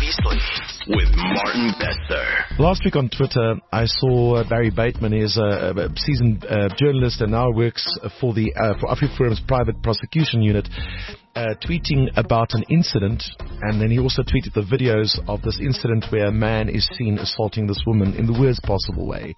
Previously with Martin Besser. Last week on Twitter, I saw Barry Bateman. He is a seasoned journalist and now works for the for AfriForum's private prosecution unit, tweeting about an incident, and then he also tweeted the videos of this incident where a man is seen assaulting this woman in the worst possible way.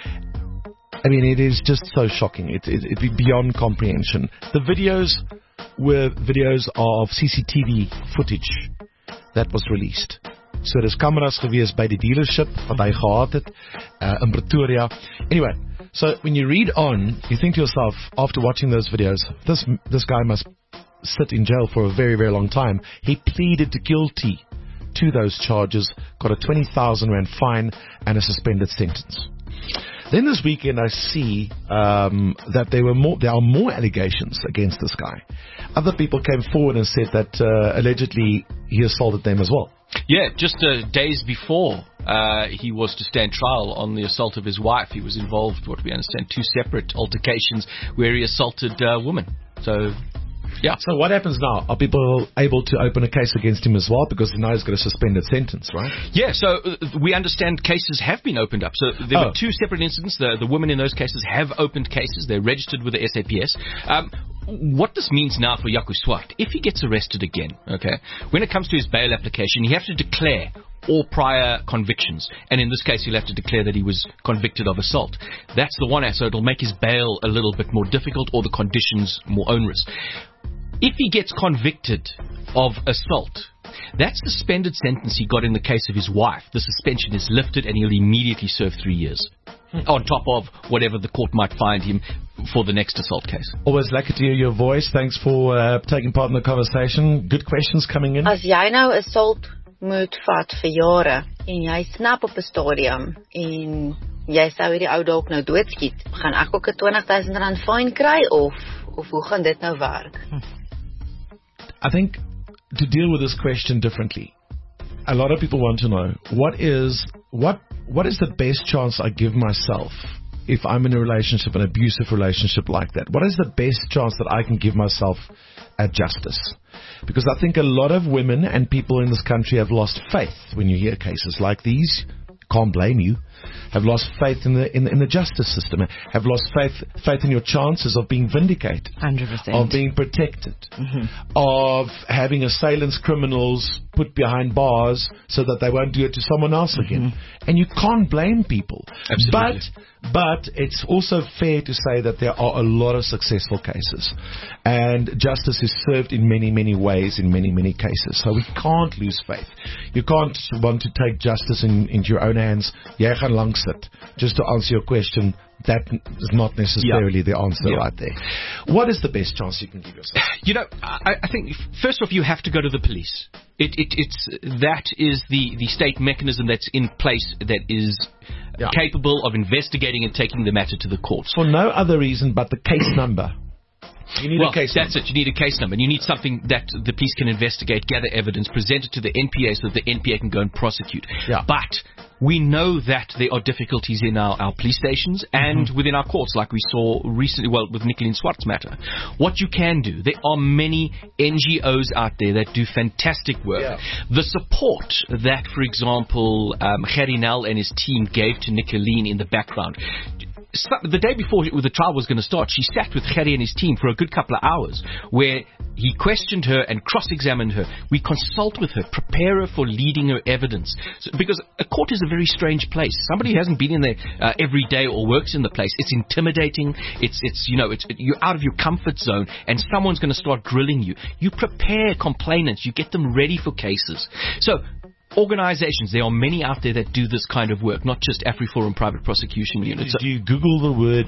I mean, it is just so shocking. It's beyond comprehension. The videos were videos of CCTV footage that was released. So there's cameras gewees by die dealership wat hy gehad het in Pretoria. Anyway, so when you read on, you think to yourself, after watching those videos, this guy must sit in jail for a very, very long time. He pleaded guilty to those charges, got a 20,000 rand fine and a suspended sentence. Then this weekend I see that there are more allegations against this guy. Other people came forward and said that allegedly he assaulted them as well. Yeah, just days before he was to stand trial on the assault of his wife, he was involved, what we understand, 2 separate altercations where he assaulted women. So, yeah. So what happens now? Are people able to open a case against him as well? Because now he's got a suspended sentence, right? Yeah, so we understand cases have been opened up. So there were 2 separate incidents. The women in those cases have opened cases. They're registered with the SAPS. What this means now for Jaco Swart, if he gets arrested again, okay, when it comes to his bail application, he has to declare all prior convictions. And in this case, he'll have to declare that he was convicted of assault. That's the one answer. So it'll make his bail a little bit more difficult or the conditions more onerous. If he gets convicted of assault, that suspended sentence he got in the case of his wife, the suspension is lifted and he'll immediately serve 3 years. On top of whatever the court might find him for the next assault case. Always lucky to hear your voice. Thanks for taking part in the conversation. Good questions coming in. As jy nou assault moet vat vir jare en jy snap op 'n stadium en jy sou hierdie ou dalk nou doodskiet, gaan ek ook 'n 20,000 rand fine kry of hoe gaan dit nou werk? I think to deal with this question differently, a lot of people want to know what is the best chance I give myself if I'm in a relationship, an abusive relationship like that? What is the best chance that I can give myself at justice? Because I think a lot of women and people in this country have lost faith when you hear cases like these. Can't blame you. Have lost faith in the justice system. Have lost faith in your chances of being vindicated, 100%, of being protected, of having assailants, criminals put behind bars so that they won't do it to someone else again. And you can't blame people. Absolutely. But it's also fair to say that there are a lot of successful cases, and justice is served in many, many ways in many, many cases. So we can't lose faith. You can't want to take justice into your own hands. Jy gaan langs sit. Just to answer your question, that is not necessarily the answer right there. What is the best chance you can give yourself? You know, I think first off, you have to go to the police. That is the state mechanism that's in place that is capable of investigating and taking the matter to the courts. For no other reason but the case number. You need a case number. That's it. You need a case number. And you need something that the police can investigate, gather evidence, present it to the NPA so that the NPA can go and prosecute. Yeah. But we know that there are difficulties in our police stations and within our courts, like we saw recently, with Nicolene Swart's matter. What you can do, there are many NGOs out there that do fantastic work. Yeah. The support that, for example, Gerrie Nel and his team gave to Nicolene in the background. The day before the trial was going to start, she sat with Gerrie and his team for a good couple of hours where he questioned her and cross-examined her. We consult with her, prepare her for leading her evidence. Because a court is a very strange place. Somebody who hasn't been in there every day or works in the place, it's intimidating. You're out of your comfort zone and someone's going to start grilling you. You prepare complainants. You get them ready for cases. So organizations, there are many out there that do this kind of work, not just AfriForum Private Prosecution Unit. Do you Google the word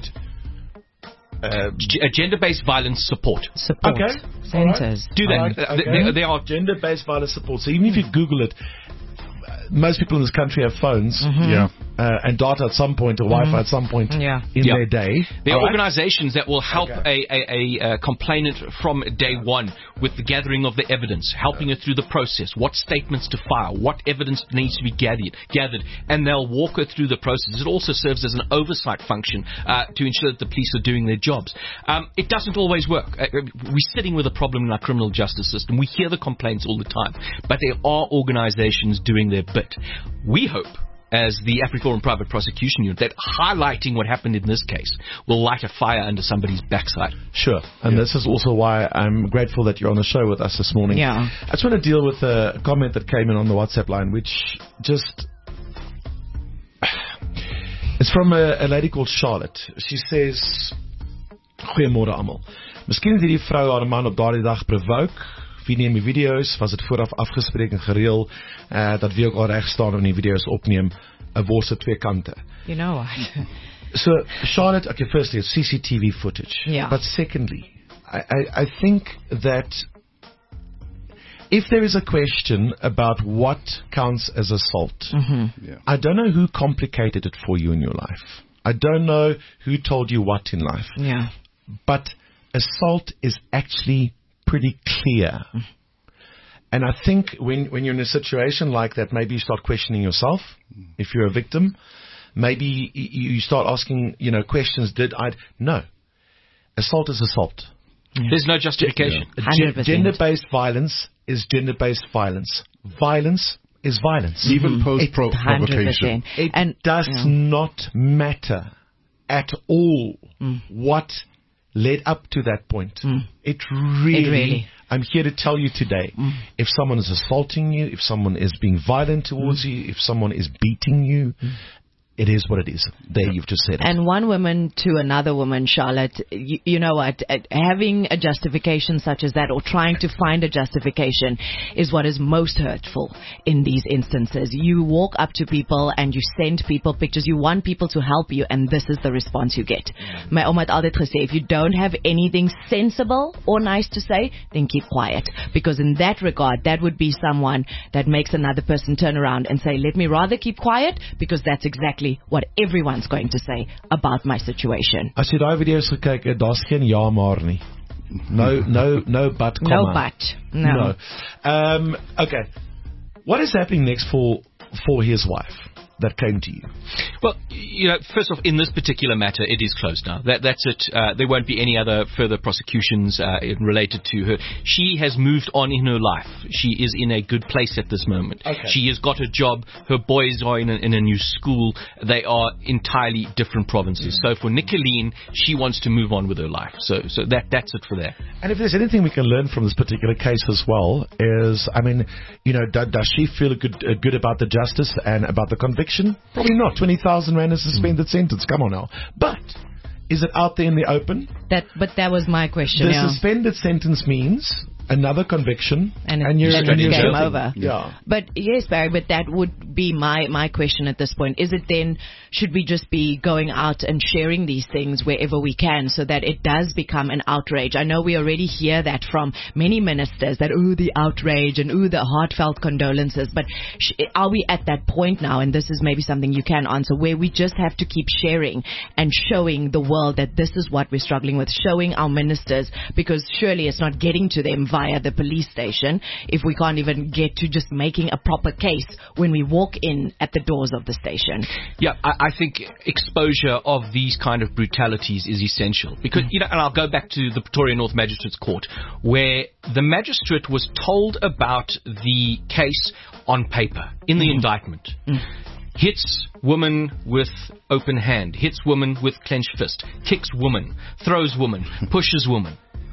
gender-based violence support? Okay. Centers. Do that. Okay. They are gender-based violence support. So even if you Google it, most people in this country have phones. and data at some point, or Wi-Fi at some point in their day. There are organizations that will help a complainant from day one with the gathering of the evidence, helping her through the process, what statements to file, what evidence needs to be gathered, and they'll walk her through the process. It also serves as an oversight function to ensure that the police are doing their jobs. It doesn't always work. We're sitting with a problem in our criminal justice system. We hear the complaints all the time, but there are organizations doing their bit. We hope, as the AfriForum Private Prosecution Unit, that highlighting what happened in this case will light a fire under somebody's backside. Sure. And this is also why I'm grateful that you're on the show with us this morning. Yeah. I just want to deal with a comment that came in on the WhatsApp line, which just... It's from a lady called Charlotte. She says, Goeiemôre almal. Miskien het hierdie vrou haar man op daardie dag provoke. Wie neem die video's? Was dit vooraf afgespreek en gereël dat wie ook al reg staan om die video's opneem? 'n wors twee kante. You know what? So, Charlotte, okay, firstly, it's CCTV footage. Yeah. But secondly, I think that if there is a question about what counts as assault, I don't know who complicated it for you in your life. I don't know who told you what in life. Yeah. But assault is actually pretty clear. And I think when you're in a situation like that, maybe you start questioning yourself. If you're a victim, maybe you start asking, questions. No. Assault is assault. Yeah. There's no justification. 100%. Gender-based violence is gender-based violence. Violence is violence. Even post-provocation. It does not matter at all what led up to that point. It really, I'm here to tell you today, if someone is assaulting you, if someone is being violent towards you, if someone is beating you, it is what it is. There, you've just said it. And one woman to another woman, Charlotte, you know what? Having a justification such as that, or trying to find a justification, is what is most hurtful in these instances. You walk up to people and you send people pictures. You want people to help you, and this is the response you get. My ouma het altyd gesê, if you don't have anything sensible or nice to say, then keep quiet. Because in that regard, that would be someone that makes another person turn around and say, let me rather keep quiet, because that's exactly what everyone's going to say about my situation. As jy daai video's gekyk het, daar's geen ja maar nie. No but, comma. No but. No. Okay. What is happening next for his wife that came to you? Well, first off, in this particular matter, it is closed now. That's it. There won't be any other further prosecutions related to her. She has moved on in her life. She is in a good place at this moment. Okay. She has got a job. Her boys are in a new school. They are entirely different provinces. So for Nicoline, she wants to move on with her life. So that's it for that. And if there's anything we can learn from this particular case as well is, does she feel good about the justice and about the conviction? Probably not. 20,000 rand is a suspended sentence. Come on now. But is it out there in the open? But that was my question. The suspended sentence means another conviction, and you're game over. Yeah. But yes, Barry, but that would be my question at this point. Is it then, should we just be going out and sharing these things wherever we can so that it does become an outrage? I know we already hear that from many ministers, that, the outrage and, the heartfelt condolences. But are we at that point now, and this is maybe something you can answer, where we just have to keep sharing and showing the world that this is what we're struggling with, showing our ministers, because surely it's not getting to them via the police station if we can't even get to just making a proper case when we walk in at the doors of the station. Yeah, I think exposure of these kind of brutalities is essential because, and I'll go back to the Pretoria North Magistrates Court where the magistrate was told about the case on paper in the indictment. Hits woman with open hand, hits woman with clenched fist, kicks woman, throws woman, pushes woman.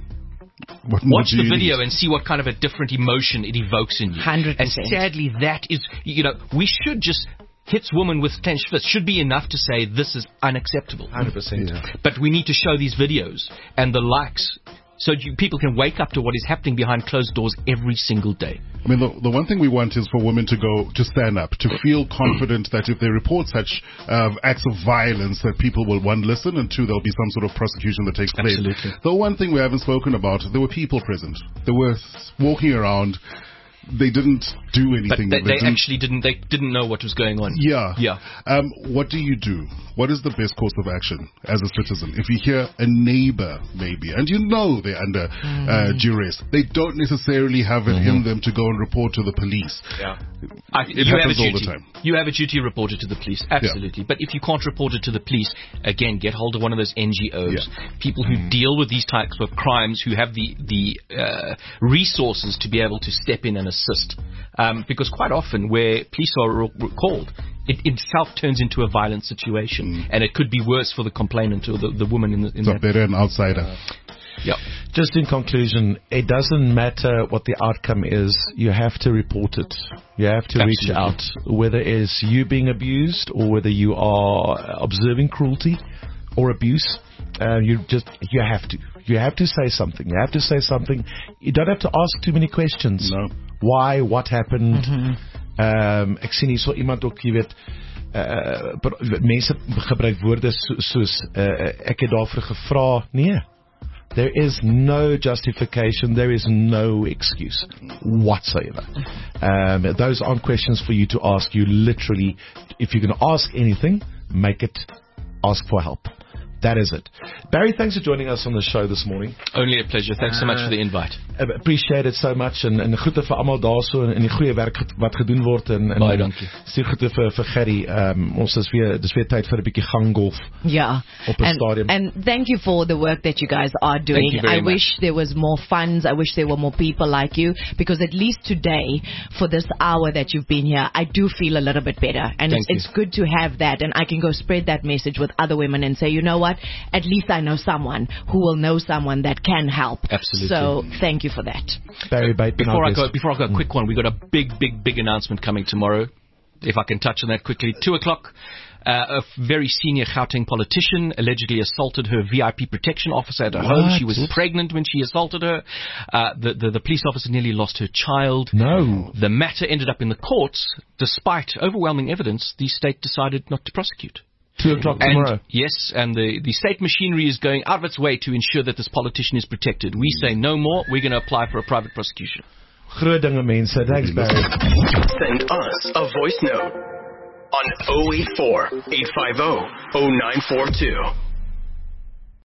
Watch the video and see what kind of a different emotion it evokes in you. 100%. And sadly, that is, we should just, hits woman with clenched fist should be enough to say this is unacceptable. 100%. Yeah. But we need to show these videos and the likes so people can wake up to what is happening behind closed doors every single day. I mean, the one thing we want is for women to stand up, to feel confident that if they report such acts of violence, that people will, one, listen, and two, there'll be some sort of prosecution that takes place. Absolutely. The one thing we haven't spoken about, there were people present. They were walking around. they didn't do anything. But they actually didn't. They didn't know what was going on. Yeah. What do you do? What is the best course of action as a citizen? If you hear a neighbor, maybe, and you know they're under duress, they don't necessarily have it in them to go and report to the police. Yeah. It happens all the time. You have a duty to report it to the police, absolutely. But if you can't report it to the police, again, get hold of one of those NGOs, people who deal with these types of crimes, who have the resources to be able to step in and assist. Because quite often, where police are called, it itself turns into a violent situation, and it could be worse for the complainant or the woman in so that. Better an outsider. Just in conclusion, it doesn't matter what the outcome is. You have to report it. You have to reach out, whether it's you being abused or whether you are observing cruelty or abuse. You have to. You have to say something. You have to say something. You don't have to ask too many questions. No. Why? What happened? Ek sien hier so iemand ook, jy weet, mense gebruik woorde soos ek het daarvoor gevra. Nee. There is no justification. There is no excuse whatsoever. Those aren't questions for you to ask. You literally, if you're going to ask anything, make it ask for help. That is it. Barry, thanks for joining us on the show this morning. Only a pleasure. Thanks so much for the invite. Appreciate it so much. En groete vir almal daarso en die goeie werk wat gedoen word en baie dankie. Stuur groete vir Gerry. Ons is weer tyd vir 'n bietjie ganggolf. Yeah. Op 'n stadium. And thank you for the work that you guys are doing. Thank you very much. Wish there was more funds. I wish there were more people like you, because at least today, for this hour that you've been here, I do feel a little bit better. And it's good to have that, and I can go spread that message with other women and say, you know what? At least I know someone who will know someone that can help. Absolutely. So thank you for that. Barry Bateman. Before I go, a quick one. We got a big announcement coming tomorrow. If I can touch on that quickly, 2:00. A very senior Gauteng politician allegedly assaulted her VIP protection officer at her home. She was pregnant when she assaulted her. The police officer nearly lost her child. No. The matter ended up in the courts. Despite overwhelming evidence, the state decided not to prosecute. 2:00 tomorrow. Yes, and the state machinery is going out of its way to ensure that this politician is protected. We say no more. We're going to apply for a private prosecution. Groot dinge, mense. Thanks, Barry. Send us a voice note on 084 850 0942.